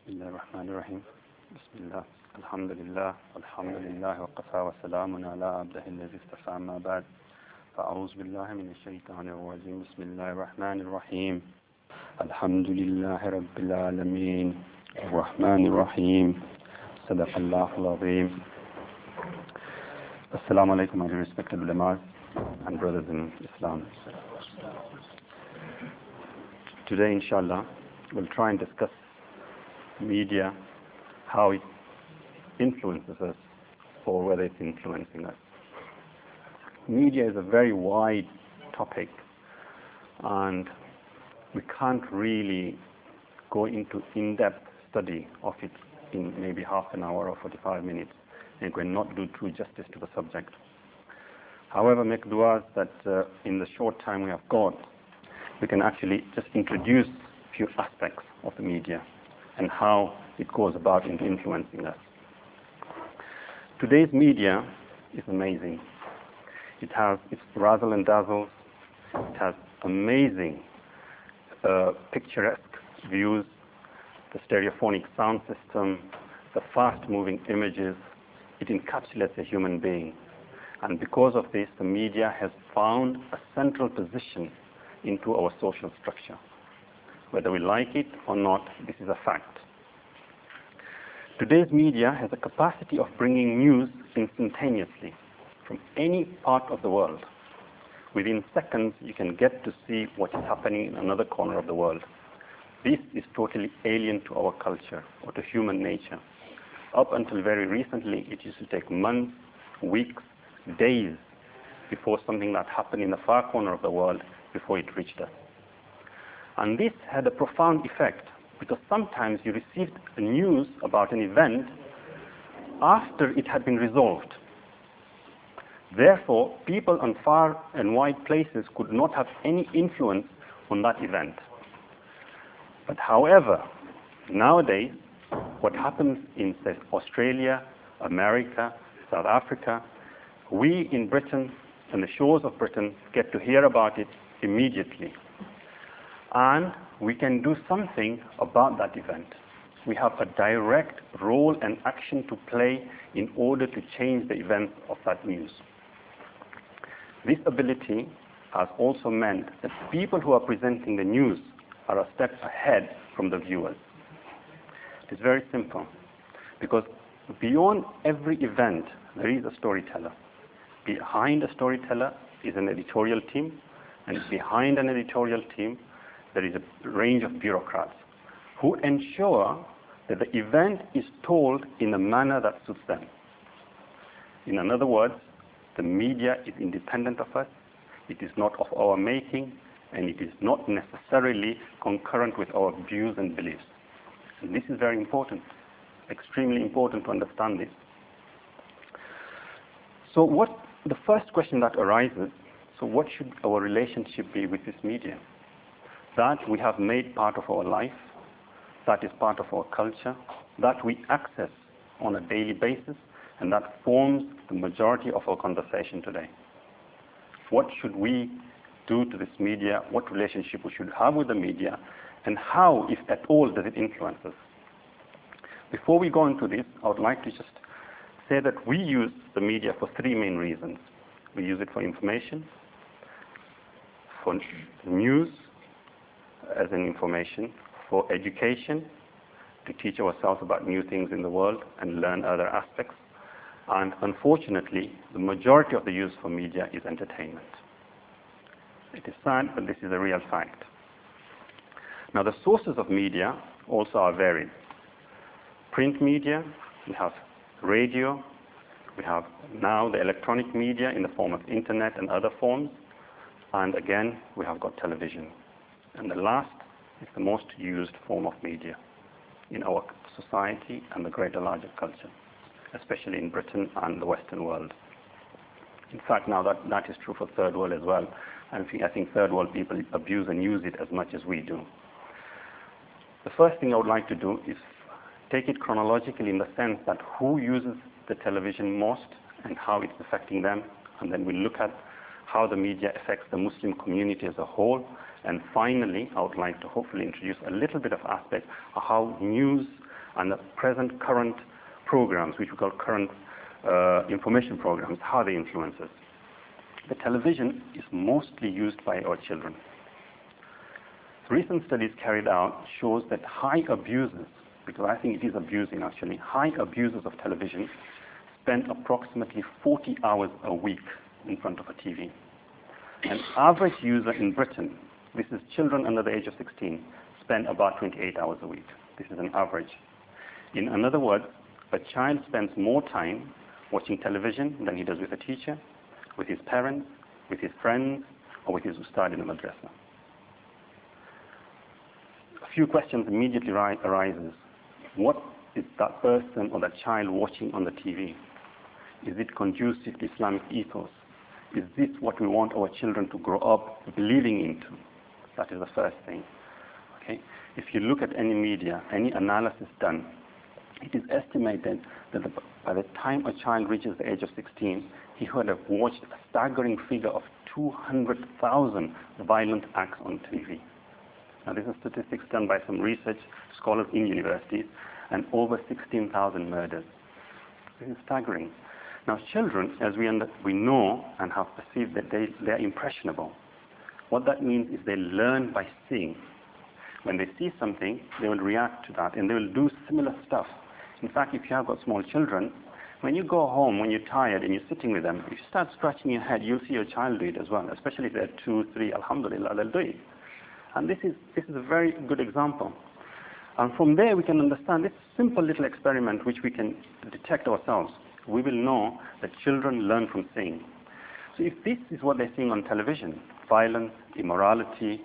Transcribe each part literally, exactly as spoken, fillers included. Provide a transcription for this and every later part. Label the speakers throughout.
Speaker 1: بسم الله الرحمن الرحيم بسم الله الحمد لله الحمد لله وقفى وسلام على عبده الذي اصطفى ما بعد فأعوذ بالله من الشيطان الرجيم بسم الله الرحمن الرحيم الحمد لله رب العالمين الرحمن الرحيم صدق الله العظيم. Assalamu alaikum, my respected ulama and brothers in Islam. Today, inshallah, we'll try and discuss media, how it influences us or whether it's influencing us. Media is a very wide topic and we can't really go into in-depth study of it in maybe half an hour or forty-five minutes and we cannot do true justice to the subject. However, make du'as that uh, in the short time we have got, we can actually just introduce a few aspects of the media and how it goes about in influencing us. Today's media is amazing. It has its razzle and dazzles. It has amazing uh, picturesque views, the stereophonic sound system, the fast-moving images. It encapsulates a human being. And because of this, the media has found a central position into our social structure. Whether we like it or not, this is a fact. Today's media has a capacity of bringing news instantaneously from any part of the world. Within seconds, you can get to see what is happening in another corner of the world. This is totally alien to our culture or to human nature. Up until very recently, it used to take months, weeks, days before something that happened in the far corner of the world before it reached us. And this had a profound effect because sometimes you received news about an event after it had been resolved. Therefore, people on far and wide places could not have any influence on that event. But however, nowadays, what happens in, say, Australia, America, South Africa, we in Britain and the shores of Britain get to hear about it immediately. And we can do something about that event. We have a direct role and action to play in order to change the events of that news. This ability has also meant that people who are presenting the news are a step ahead from the viewers. It is very simple, because beyond every event, there is a storyteller. Behind a storyteller is an editorial team, and behind an editorial team, there is a range of bureaucrats who ensure that the event is told in a manner that suits them. In other words, the media is independent of us, it is not of our making, and it is not necessarily concurrent with our views and beliefs. And this is very important, extremely important to understand this. So what the first question that arises, so what should our relationship be with this media? That we have made part of our life, that is part of our culture, that we access on a daily basis, and that forms the majority of our conversation today. What should we do to this media? What relationship we should have with the media? And how, if at all, does it influence us? Before we go into this, I would like to just say that we use the media for three main reasons. We use it for information, for news as an information, for education, to teach ourselves about new things in the world and learn other aspects. And unfortunately, the majority of the use for media is entertainment. It is sad, but this is a real fact. Now, the sources of media also are varied. Print media, we have radio, we have now the electronic media in the form of internet and other forms, and again, we have got television. And the last is the most used form of media in our society and the greater larger culture, especially in Britain and the Western world. In fact, now that, that is true for third world as well. And I think third world people abuse and use it as much as we do. The first thing I would like to do is take it chronologically in the sense that who uses the television most and how it's affecting them, and then we look at how the media affects the Muslim community as a whole, And finally, I would like to hopefully introduce a little bit of aspect of how news and the present current programs, which we call current uh, information programs, how they influence us. The television is mostly used by our children. Recent studies carried out shows that high abusers, because I think it is abusing actually, high abusers of television spend approximately forty hours a week in front of a T V. An average user in Britain, this is children under the age of sixteen, spend about twenty-eight hours a week. This is an average. In other words, a child spends more time watching television than he does with a teacher, with his parents, with his friends, or with his ustad in the madrasa. A few questions immediately ri- arises. What is that person or that child watching on the T V? Is it conducive to Islamic ethos? Is this what we want our children to grow up believing into? That is the first thing. Okay? If you look at any media, any analysis done, it is estimated that the, by the time a child reaches the age of sixteen, he would have watched a staggering figure of two hundred thousand violent acts on T V. Now, this is statistics done by some research scholars in universities, and over sixteen thousand murders. This is staggering. Now, children, as we, under, we know and have perceived that they, they are impressionable. What that means is they learn by seeing. When they see something, they will react to that, and they will do similar stuff. In fact, if you have got small children, when you go home, when you're tired and you're sitting with them, if you start scratching your head, you'll see your child do it as well, especially if they're two, three, alhamdulillah, they'll do it. And this is, this is a very good example. And from there, we can understand this simple little experiment which we can detect ourselves. We will know that children learn from seeing. So if this is what they're seeing on television, violence, immorality,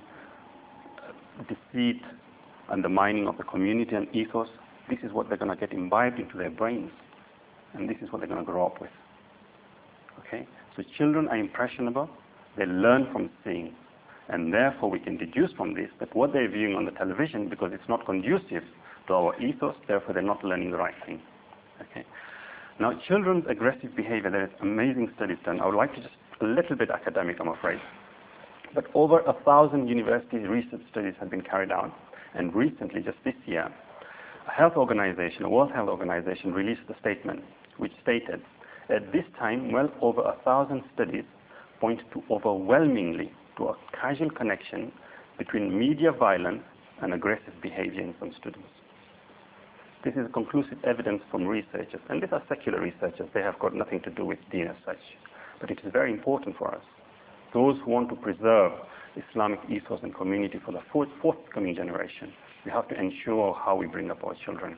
Speaker 1: deceit, undermining of the community and ethos, this is what they're going to get imbibed into their brains. And this is what they're going to grow up with. Okay? So children are impressionable. They learn from seeing. And therefore, we can deduce from this that what they're viewing on the television, because it's not conducive to our ethos, therefore they're not learning the right thing. Okay? Now, children's aggressive behavior, there is amazing studies done. I would like to just, a little bit academic, I'm afraid. But over a thousand university research studies have been carried out. And recently, just this year, a health organization, a World Health Organization, released a statement which stated, at this time, well over a thousand studies point to overwhelmingly to a causal connection between media violence and aggressive behavior in some students. This is conclusive evidence from researchers, and these are secular researchers. They have got nothing to do with deen as such. But it is very important for us. Those who want to preserve Islamic ethos and community for the fourth, forthcoming generation, we have to ensure how we bring up our children.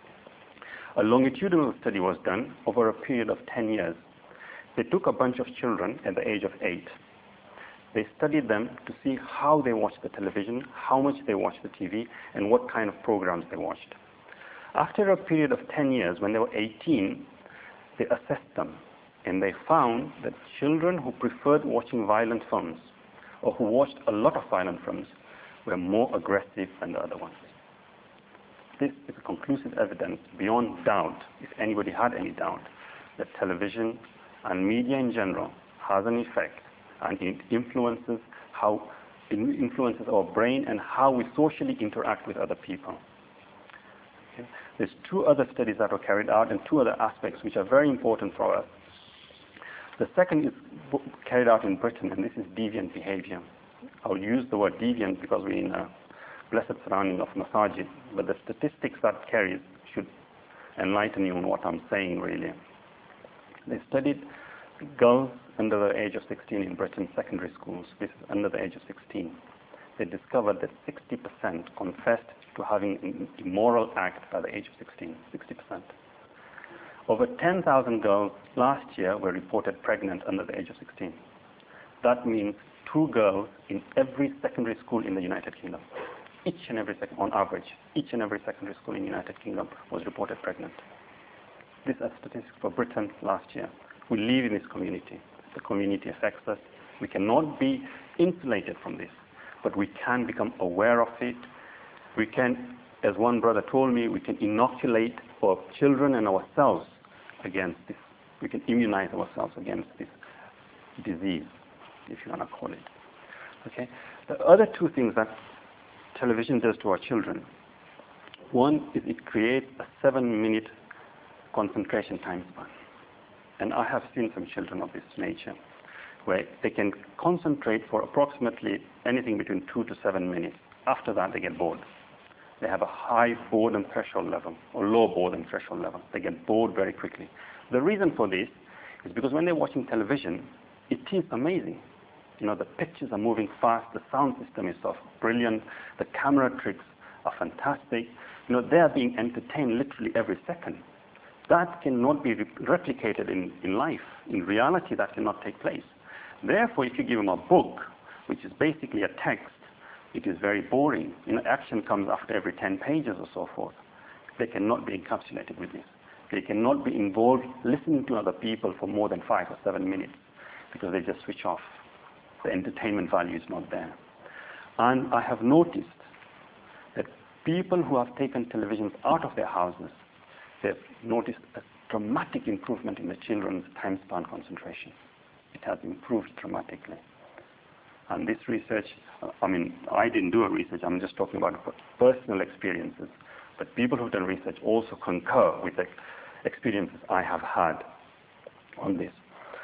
Speaker 1: A longitudinal study was done over a period of ten years. They took a bunch of children at the age of eight. They studied them to see how they watched the television, how much they watched the T V, and what kind of programs they watched. After a period of ten years, when they were eighteen, they assessed them, and they found that children who preferred watching violent films or who watched a lot of violent films were more aggressive than the other ones. This is a conclusive evidence beyond doubt, if anybody had any doubt, that television and media in general has an effect, and it influences how it influences our brain and how we socially interact with other people. Okay. There's two other studies that were carried out and two other aspects which are very important for us. The second is carried out in Britain, and this is deviant behavior. I'll use the word deviant because we're in a blessed surrounding of masajid, but the statistics that carries should enlighten you on what I'm saying, really. They studied girls under the age of sixteen in Britain, secondary schools. This is under the age of sixteen. They discovered that sixty percent confessed to having an immoral act by the age of sixteen, sixty percent. Over ten thousand girls last year were reported pregnant under the age of sixteen. That means two girls in every secondary school in the United Kingdom. Each and every second, on average, each and every secondary school in the United Kingdom was reported pregnant. These are statistics for Britain last year. We live in this community. The community affects us. We cannot be insulated from this, but we can become aware of it. We can, as one brother told me, we can inoculate our children and ourselves against this. We can immunize ourselves against this disease, if you want to call it. Okay. The other two things that television does to our children, One is it creates a seven-minute concentration time span. And I have seen some children of this nature where they can concentrate for approximately anything between two to seven minutes. After that, they get bored. They have a high boredom threshold level or low boredom threshold level. They get bored very quickly. The reason for this is because when they're watching television, it is amazing. You know, the pictures are moving fast, the sound system is so brilliant, the camera tricks are fantastic. You know, they are being entertained literally every second. That cannot be re replicated in, in life. In reality, that cannot take place. Therefore, if you give them a book, which is basically a text, it is very boring. You know, action comes after every ten pages or so forth. They cannot be encapsulated with this. They cannot be involved listening to other people for more than five or seven minutes because they just switch off. The entertainment value is not there. And I have noticed that people who have taken televisions out of their houses, they've noticed a dramatic improvement in the children's time span concentration. It has improved dramatically. And this research, I mean, I didn't do a research, I'm just talking about personal experiences. But people who've done research also concur with the experiences I have had on this.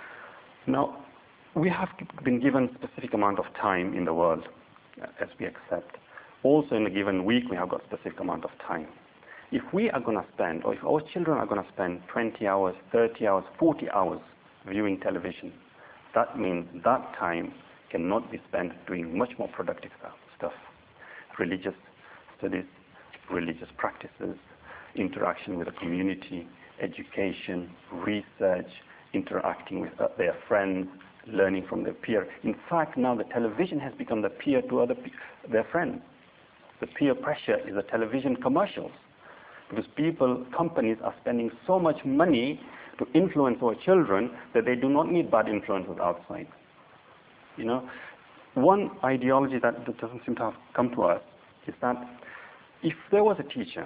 Speaker 1: Now, we have been given a specific amount of time in the world, as we accept. Also, in a given week, we have got a specific amount of time. If we are going to spend, or if our children are going to spend twenty hours, thirty hours, forty hours viewing television, that means that time cannot be spent doing much more productive stuff. Religious studies, religious practices, interaction with the community, education, research, interacting with their friends, learning from their peer. In fact, now the television has become the peer to other pe their friends. The peer pressure is the television commercials. Because people, companies are spending so much money to influence our children that they do not need bad influences outside. You know, one ideology that, that doesn't seem to have come to us is that if there was a teacher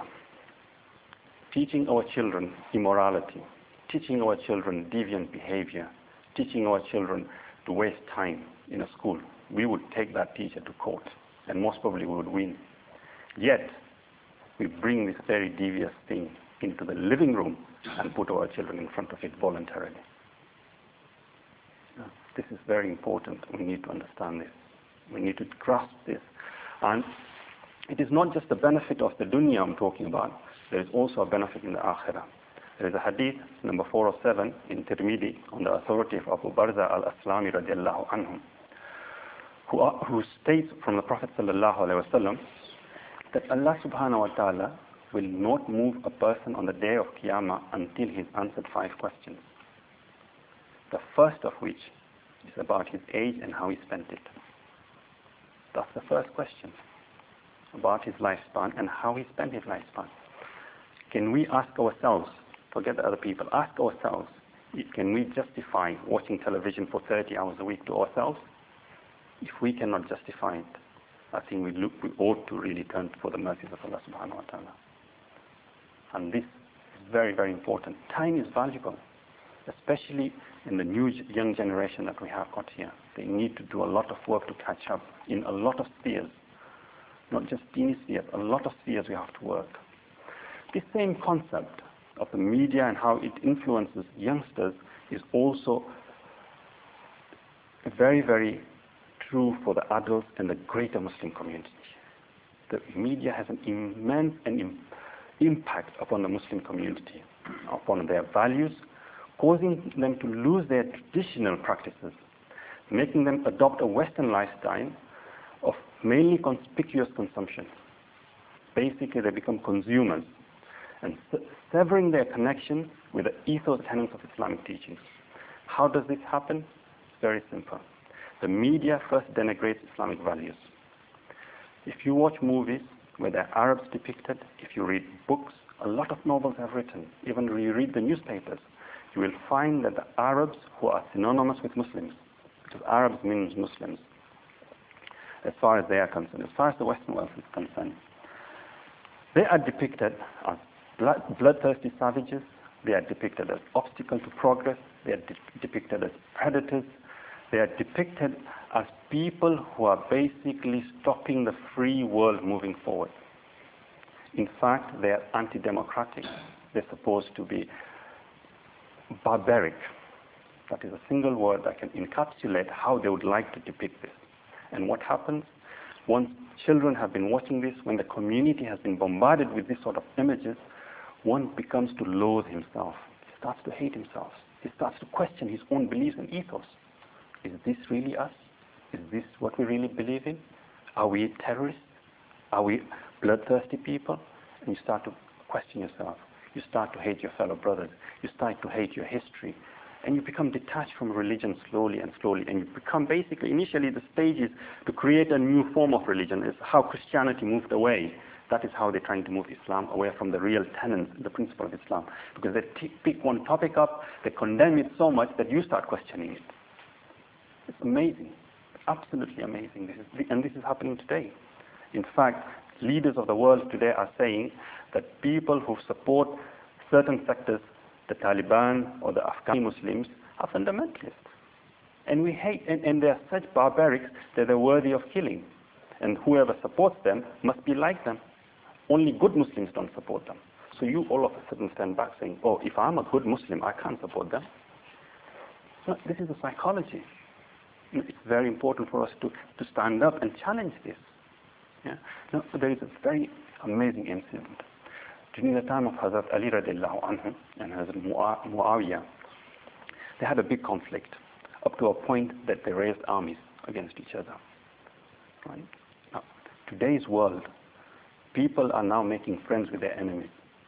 Speaker 1: teaching our children immorality, teaching our children deviant behavior, teaching our children to waste time in a school, we would take that teacher to court, and most probably we would win. Yet, we bring this very devious thing into the living room and put our children in front of it voluntarily. This is very important. We need to understand this. We need to grasp this. And it is not just the benefit of the dunya I'm talking about. There is also a benefit in the akhirah. There is a hadith, number four oh seven, in Tirmidhi, on the authority of Abu Barza al-Aslami radiallahu anhu, who, are, who states from the Prophet sallallahu alaihi wasallam that Allah subhanahu wa ta'ala will not move a person on the day of Qiyamah until he's answered five questions. The first of which is about his age and how he spent it. That's the first question, about his lifespan and how he spent his lifespan. Can we ask ourselves, forget the other people, ask ourselves, can we justify watching television for thirty hours a week to ourselves? If we cannot justify it, I think we, look, we ought to really turn for the mercies of Allah subhanahu wa ta'ala. And this is very, very important. Time is valuable, especially in the new young generation that we have got here. They need to do a lot of work to catch up in a lot of spheres, not just teeny spheres, a lot of spheres we have to work. This same concept of the media and how it influences youngsters is also very, very true for the adults and the greater Muslim community. The media has an immense and im impact upon the Muslim community, upon their values, causing them to lose their traditional practices, making them adopt a Western lifestyle of mainly conspicuous consumption. Basically, they become consumers and severing their connection with the ethos tenets of Islamic teachings. How does this happen? It's very simple. The media first denigrates Islamic values. If you watch movies where there are Arabs depicted, if you read books, a lot of novels have written, even when you read the newspapers, you will find that the Arabs who are synonymous with Muslims, because Arabs means Muslims, as far as they are concerned, as far as the Western world is concerned, they are depicted as blood, bloodthirsty savages, they are depicted as obstacle to progress, they are de depicted as predators, they are depicted as people who are basically stopping the free world moving forward. In fact, they are anti-democratic. They're supposed to be barbaric. That is a single word that can encapsulate how they would like to depict this. And what happens? Once children have been watching this, when the community has been bombarded with this sort of images, one becomes to loathe himself. He starts to hate himself. He starts to question his own beliefs and ethos. Is this really us? Is this what we really believe in? Are we terrorists? Are we bloodthirsty people? And you start to question yourself. You start to hate your fellow brothers. You start to hate your history. And you become detached from religion slowly and slowly. And you become basically, initially the stage is to create a new form of religion. It's how Christianity moved away. That is how they're trying to move Islam away from the real tenets, the principle of Islam. Because they t- pick one topic up, they condemn it so much that you start questioning it. It's amazing. Absolutely amazing. This is, and this is happening today. In fact, leaders of the world today are saying that people who support certain sectors, the Taliban or the Afghan Muslims, are fundamentalists. And we hate, and, and they are such barbarics that they're worthy of killing. And whoever supports them must be like them. Only good Muslims don't support them. So you all of a sudden stand back saying, oh, if I'm a good Muslim, I can't support them. No, this is the psychology. It's very important for us to, to stand up and challenge this. Yeah? Now, there is a very amazing incident. During the time of Hazrat Ali radiallahu anhu and Hazrat Muawiyah, they had a big conflict up to a point that they raised armies against each other. Right? Now, today's world, people are now making friends with their enemies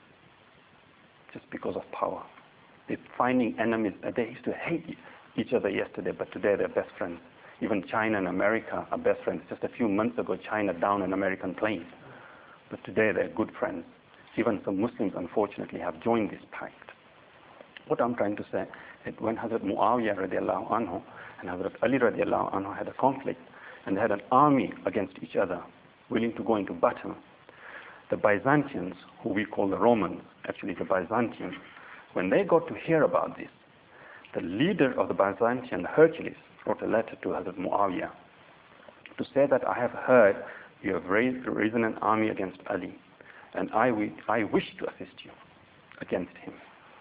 Speaker 1: just because of power. They're finding enemies. They used to hate each other yesterday, but today they're best friends. Even China and America are best friends. Just a few months ago, China downed an American plane. But today they're good friends. Even some Muslims, unfortunately, have joined this pact. What I'm trying to say is that when Hazrat Muawiyah radiallahu anhu and Hazrat Ali radiallahu anhu had a conflict, and they had an army against each other, willing to go into battle, the Byzantines, who we call the Romans, actually the Byzantines, when they got to hear about this, the leader of the Byzantine, Hercules, wrote a letter to Hazrat Muawiyah to say that I have heard you have raised, risen an army against Ali, and I, I wish to assist you against him.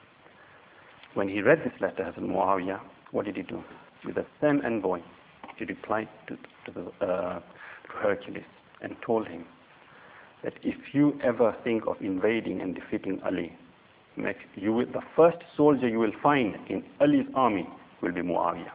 Speaker 1: When he read this letter, Hazrat Muawiyah, what did he do? With the same envoy, he replied to, to, the, uh, to Hercules and told him that if you ever think of invading and defeating Ali, make, you will, the first soldier you will find in Ali's army will be Muawiyah.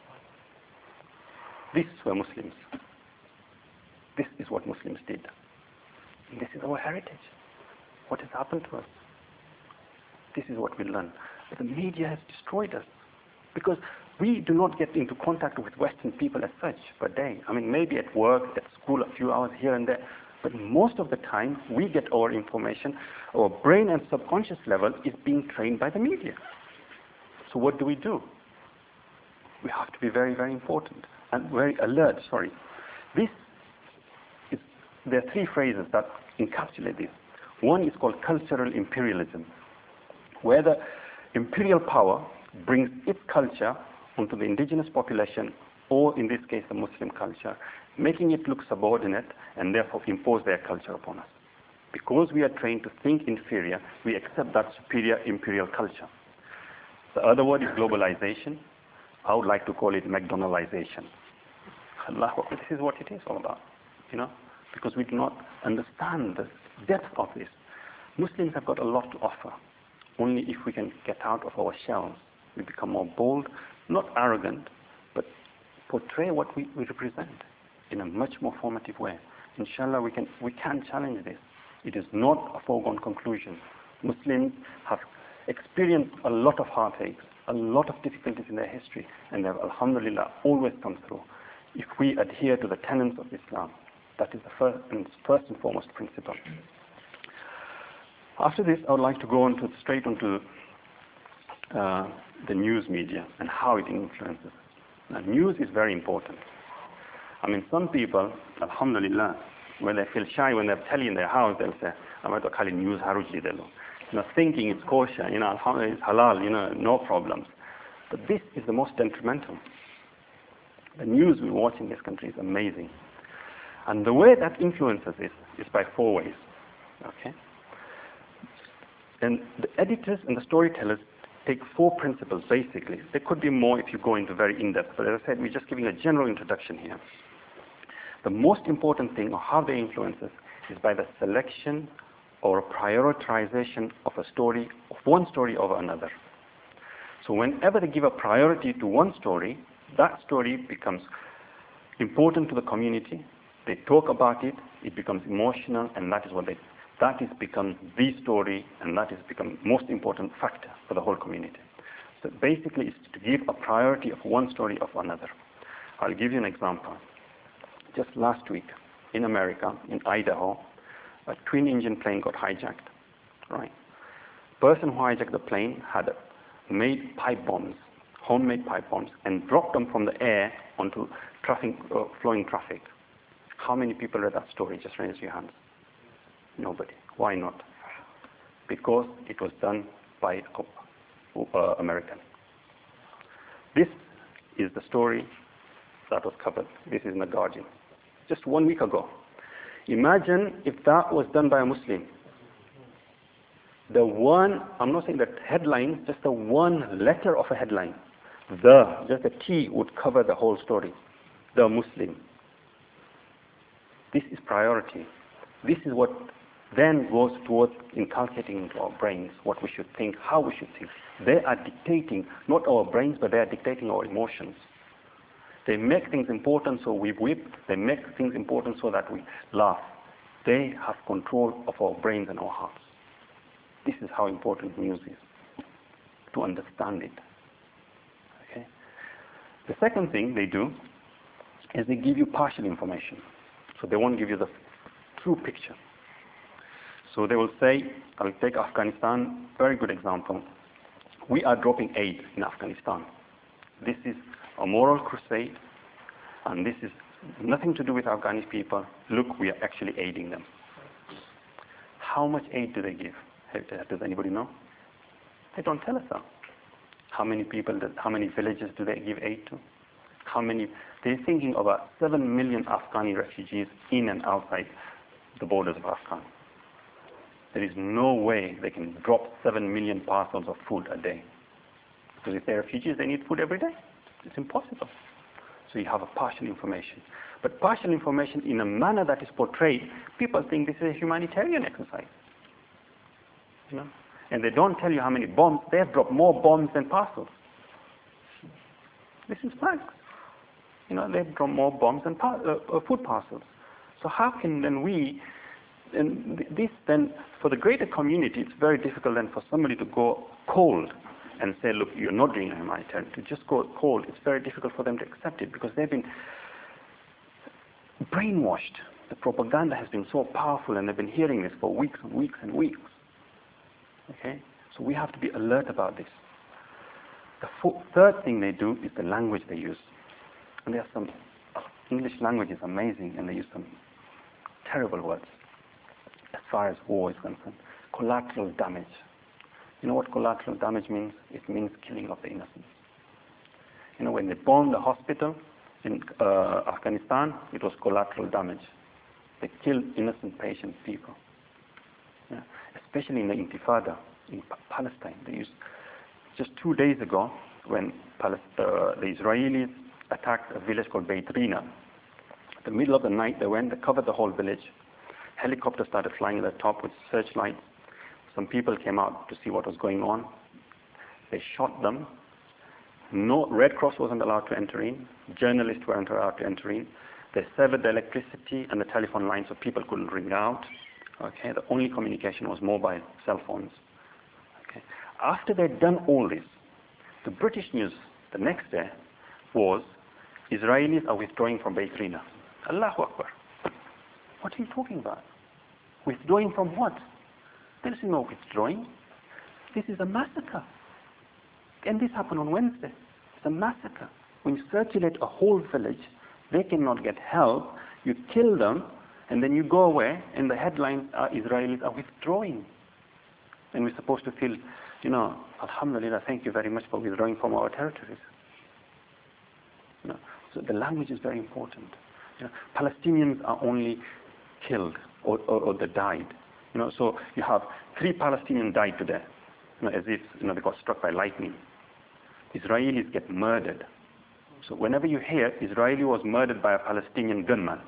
Speaker 1: These were Muslims. This is what Muslims did. And this is our heritage. What has happened to us? This is what we learn. But the media has destroyed us because we do not get into contact with Western people as such per day. I mean, maybe at work, at school, a few hours here and there. But most of the time, we get our information, our brain and subconscious level is being trained by the media. So what do we do? We have to be very, very important and very alert, sorry. This is, there are three phrases that encapsulate this. One is called cultural imperialism, where the imperial power brings its culture onto the indigenous population, or in this case, the Muslim culture, making it look subordinate and therefore impose their culture upon us. Because we are trained to think inferior, we accept that superior imperial culture. The other word is globalization. I would like to call it McDonaldization. Allah, this is what it is all about, you know, because we do not understand the depth of this. Muslims have got a lot to offer. Only if we can get out of our shells, we become more bold, not arrogant, but portray what we, we represent in a much more formative way. Inshallah, we can, we can challenge this. It is not a foregone conclusion. Muslims have experienced a lot of heartaches, a lot of difficulties in their history, and they have, alhamdulillah, always come through. If we adhere to the tenets of Islam, that is the first and, first and foremost principle. After this, I would like to go on to straight onto uh, the news media and how it influences. Now, news is very important. I mean, some people, alhamdulillah, when they feel shy, when they're telling in their house, they'll say, I'm going to call it news haruji delo. You know, thinking it's kosher, you know, alhamdulillah, it's halal, you know, no problems. But this is the most detrimental. The news we watch in this country is amazing. And the way that influences it is by four ways. Okay? And the editors and the storytellers take four principles, basically. There could be more if you go into very in-depth, but as I said, we're just giving a general introduction here. The most important thing, or how they influence us, is by the selection or prioritization of a story, of one story over another. So whenever they give a priority to one story, that story becomes important to the community. They talk about it, it becomes emotional, and that is what they, that is become the story, and that is become most important factor for the whole community. So basically, it's to give a priority of one story of another. I'll give you an example. Just last week, in America, in Idaho, a twin-engine plane got hijacked. Right? Person who hijacked the plane had made pipe bombs, homemade pipe bombs, and dropped them from the air onto traffic, uh, flowing traffic. How many people read that story? Just raise your hands. Nobody. Why not? Because it was done by uh, American. This is the story that was covered. This is in The Guardian. Just one week ago. Imagine if that was done by a Muslim. The one, I'm not saying the headline, just the one letter of a headline. The, just the T would cover the whole story. The Muslim. This is priority. This is what then goes towards inculcating into our brains what we should think, how we should think. They are dictating, not our brains, but they are dictating our emotions. They make things important so we weep. They make things important so that we laugh. They have control of our brains and our hearts. This is how important news is, to understand it. Okay? The second thing they do is they give you partial information. So they won't give you the true picture. So they will say, I'll take Afghanistan, very good example. We are dropping aid in Afghanistan. This is a moral crusade, and this is nothing to do with Afghani people. Look, we are actually aiding them. How much aid do they give? Does anybody know? They don't tell us that. How many people, how many villages do they give aid to? How many? They're thinking of about seven million Afghani refugees in and outside the borders of Afghanistan. There is no way they can drop seven million parcels of food a day. Because if they're refugees, they need food every day. It's impossible. So you have a partial information. But partial information in a manner that is portrayed, people think this is a humanitarian exercise. You know? And they don't tell you how many bombs. They have dropped more bombs than parcels. This is facts. You know, they've dropped more bombs than par uh, food parcels. So how can then we, and this then, for the greater community, it's very difficult then for somebody to go cold and say, look, you're not doing a humanitarian. To just go cold, it's very difficult for them to accept it because they've been brainwashed. The propaganda has been so powerful and they've been hearing this for weeks and weeks and weeks. Okay? So we have to be alert about this. The fourth, third thing they do is the language they use. And there are some, English language is amazing and they use some terrible words as far as war is concerned. Collateral damage. You know what collateral damage means? It means killing of the innocents. You know, when they bombed the hospital in uh, Afghanistan, it was collateral damage. They killed innocent patient people. Yeah. Especially in the Intifada in pa Palestine. They used, just two days ago, when Palest uh, the Israelis attacked a village called Beit Rina. In the middle of the night, they went, they covered the whole village. Helicopters started flying at the top with searchlights. Some people came out to see what was going on. They shot them. No, Red Cross wasn't allowed to enter in. Journalists weren't allowed to enter in. They severed the electricity and the telephone lines so people couldn't ring out. Okay, the only communication was mobile cell phones. Okay. After they'd done all this, the British news the next day was Israelis are withdrawing from Beit Rina. Allahu Akbar. What are you talking about? Withdrawing from what? There is no withdrawing. This is a massacre. And this happened on Wednesday. It's a massacre. When you circulate a whole village, they cannot get help. You kill them, and then you go away, and the headlines are Israelis are withdrawing. And we're supposed to feel, you know, Alhamdulillah, thank you very much for withdrawing from our territories. You know, so the language is very important. You know, Palestinians are only killed or, or, or they died. You know, so you have three Palestinians died today, you know, as if you know they got struck by lightning. Israelis get murdered. So whenever you hear Israeli was murdered by a Palestinian gunman,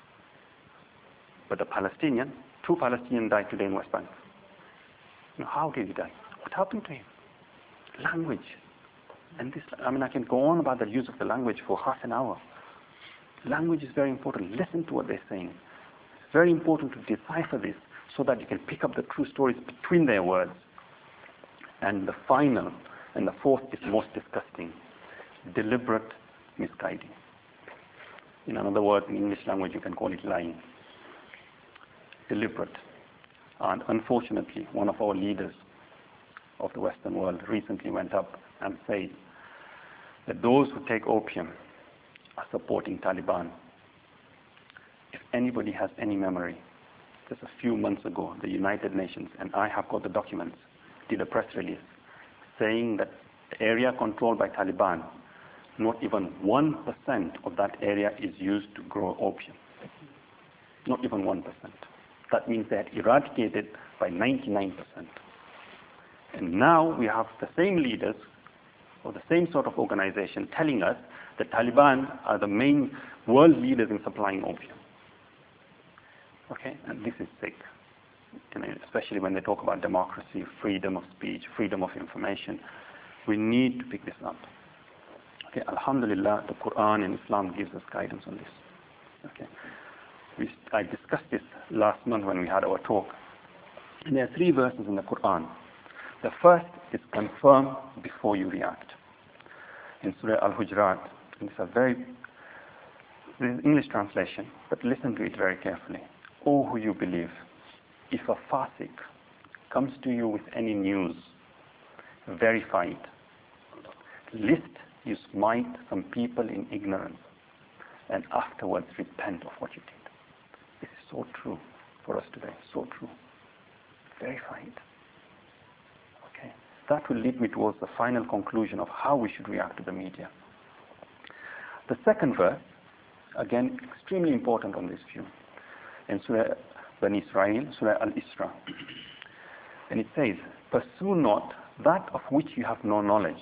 Speaker 1: but a Palestinian, two Palestinians died today in West Bank. You know, how did he die? What happened to him? Language. And this, I mean, I can go on about the use of the language for half an hour. Language is very important. Listen to what they're saying. It's very important to decipher this so that you can pick up the true stories between their words. And the final, and the fourth is most disgusting, deliberate misguiding. In another word, in English language, you can call it lying. Deliberate. And unfortunately, one of our leaders of the Western world recently went up and said that those who take opium are supporting Taliban. If anybody has any memory, just a few months ago, the United Nations, and I have got the documents, did a press release saying that the area controlled by Taliban, not even one percent of that area is used to grow opium. Not even one percent. That means they had eradicated by ninety-nine percent. And now we have the same leaders or the same sort of organization telling us that Taliban are the main world leaders in supplying opium. Okay, and this is sick, you know, especially when they talk about democracy, freedom of speech, freedom of information. We need to pick this up. Okay, Alhamdulillah, the Quran and Islam gives us guidance on this. Okay, we, I discussed this last month when we had our talk. And there are three verses in the Quran. The first is confirm before you react. In Surah Al-Hujurat, and it's a very, this is English translation, but listen to it very carefully. O who you believe, if a fasik comes to you with any news, verify it. Lest you smite some people in ignorance, and afterwards repent of what you did. This is so true for us today, so true. Verify it. Okay, that will lead me towards the final conclusion of how we should react to the media. The second verse, again, extremely important on this view, in Surah Bani Israel, Surah Al-Isra. And it says, pursue not that of which you have no knowledge.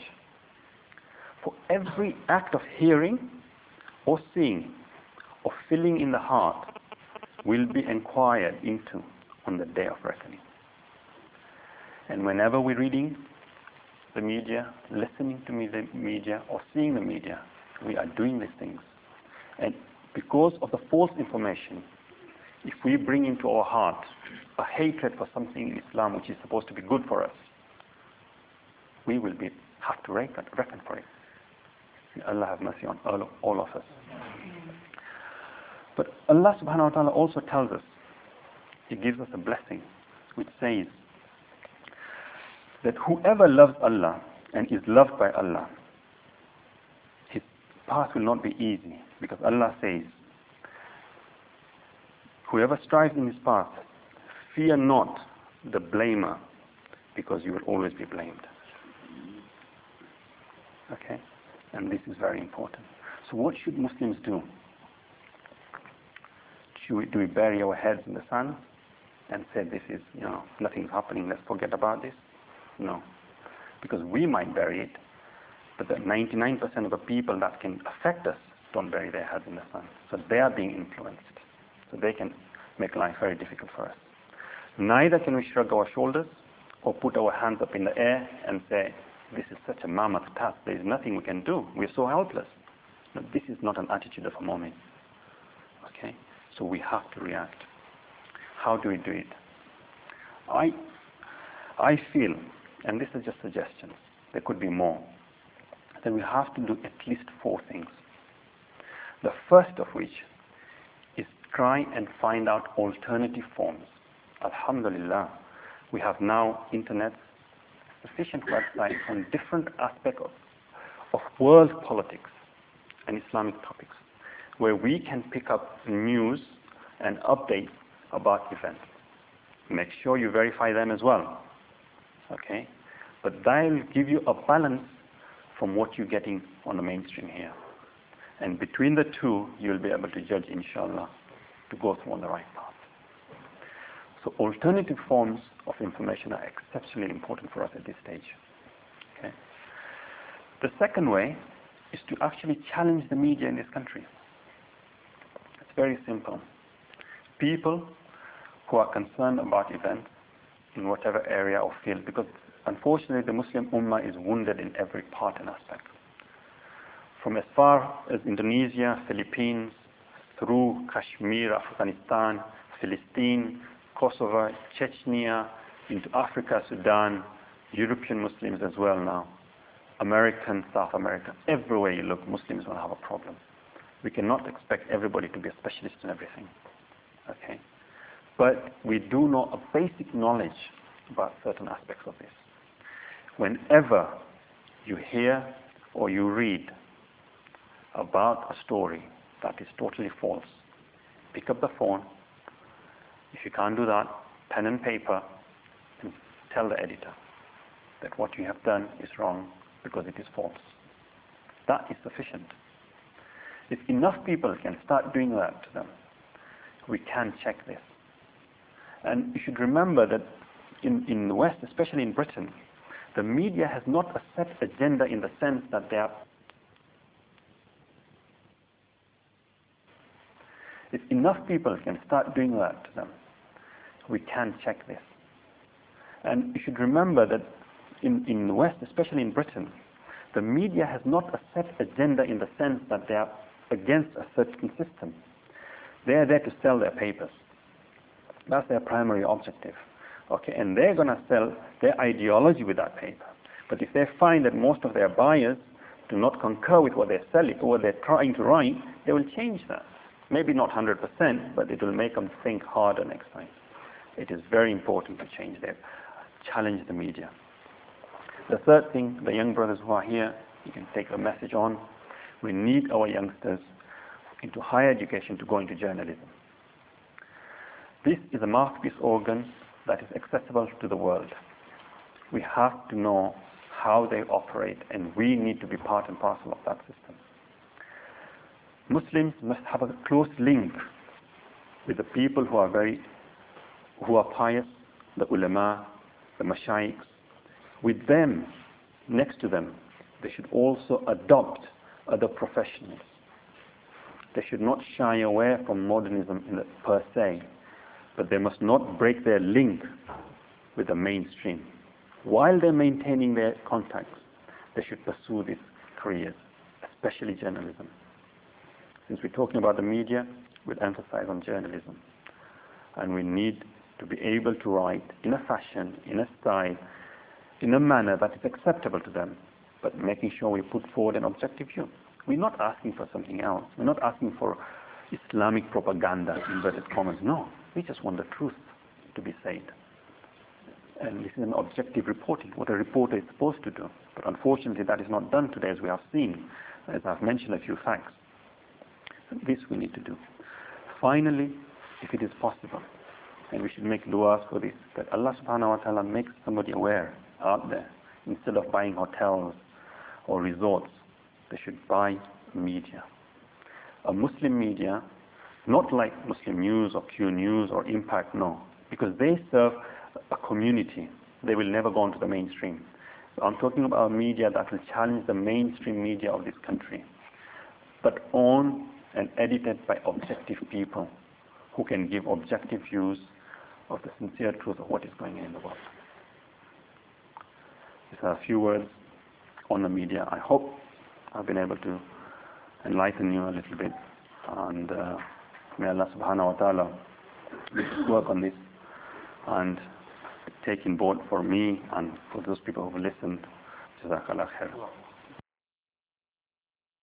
Speaker 1: For every act of hearing or seeing or feeling in the heart will be inquired into on the day of reckoning. And whenever we're reading the media, listening to the media, or seeing the media, we are doing these things. And because of the false information, if we bring into our heart a hatred for something in Islam which is supposed to be good for us, we will be, have to reckon, reckon for it. May Allah have mercy on all of, all of us. But Allah subhanahu wa ta'ala also tells us, He gives us a blessing which says that whoever loves Allah and is loved by Allah, his path will not be easy, because Allah says, whoever strives in his path, fear not the blamer, because you will always be blamed. Okay? And this is very important. So what should Muslims do? Should we, do we bury our heads in the sand and say this is, you know, nothing's happening, let's forget about this? No. Because we might bury it, but the ninety-nine percent of the people that can affect us don't bury their heads in the sand. So they are being influenced. So they can make life very difficult for us. Neither can we shrug our shoulders or put our hands up in the air and say, this is such a mammoth task, there is nothing we can do, we're so helpless. No, this is not an attitude of a moment. Okay? So we have to react. How do we do it? I, I feel, and this is just suggestions, there could be more, that we have to do at least four things. The first of which is try and find out alternative forms. Alhamdulillah, we have now internet, sufficient websites on different aspects of, of world politics and Islamic topics, where we can pick up news and updates about events. Make sure you verify them as well. Okay? But that will give you a balance from what you're getting on the mainstream here. And between the two, you'll be able to judge, inshallah, to go through on the right path. So alternative forms of information are exceptionally important for us at this stage. Okay. The second way is to actually challenge the media in this country. It's very simple. People who are concerned about events in whatever area or field, because unfortunately the Muslim Ummah is wounded in every part and aspect. From as far as Indonesia, Philippines, through Kashmir, Afghanistan, Palestine, Kosovo, Chechnya, into Africa, Sudan, European Muslims as well now, American, South America, everywhere you look, Muslims will have a problem. We cannot expect everybody to be a specialist in everything. Okay? But we do know a basic knowledge about certain aspects of this. Whenever you hear or you read about a story that is totally false, pick up the phone. If you can't do that, pen and paper, and tell the editor that what you have done is wrong because it is false. That is sufficient. If enough people can start doing that to them, we can check this. And you should remember that in, in the West, especially in Britain, the media has not a set agenda in the sense that they are. If enough people can start doing that to them, we can check this. And you should remember that in, in the West, especially in Britain, the media has not a set agenda in the sense that they are against a certain system. They are there to sell their papers. That's their primary objective. Okay, and they're going to sell their ideology with that paper. But if they find that most of their buyers do not concur with what they're selling or what they're trying to write, they will change that. Maybe not one hundred percent, but it will make them think harder next time. It is very important to change their, challenge the media. The third thing, the young brothers who are here, you can take the message on. We need our youngsters into higher education to go into journalism. This is a mouthpiece organ that is accessible to the world. We have to know how they operate, and we need to be part and parcel of that system. Muslims must have a close link with the people who are very, who are pious, the ulama, the mashaykhs. With them, next to them, they should also adopt other professionals. They should not shy away from modernism in the, per se, but they must not break their link with the mainstream. While they're maintaining their contacts, they should pursue these careers, especially journalism. Since we're talking about the media, we'll emphasize on journalism. And we need to be able to write in a fashion, in a style, in a manner that is acceptable to them, but making sure we put forward an objective view. We're not asking for something else. We're not asking for Islamic propaganda, inverted commas. No, we just want the truth to be said. And this is an objective reporting, what a reporter is supposed to do. But unfortunately, that is not done today, as we have seen, as I've mentioned a few facts. This we need to do. Finally, if it is possible, and we should make du'as for this, that Allah subhanahu wa ta'ala makes somebody aware out there, instead of buying hotels or resorts, they should buy media. A Muslim media, not like Muslim News or Q News or Impact, no, because they serve a community. They will never go into the mainstream. So I'm talking about a media that will challenge the mainstream media of this country, but owned and edited by objective people who can give objective views of the sincere truth of what is going on in the world. These are a few words on the media. I hope I've been able to enlighten you a little bit, and uh, may Allah subhanahu wa ta'ala work on this and take in board for me and for those people who have listened. Jazakallah khair.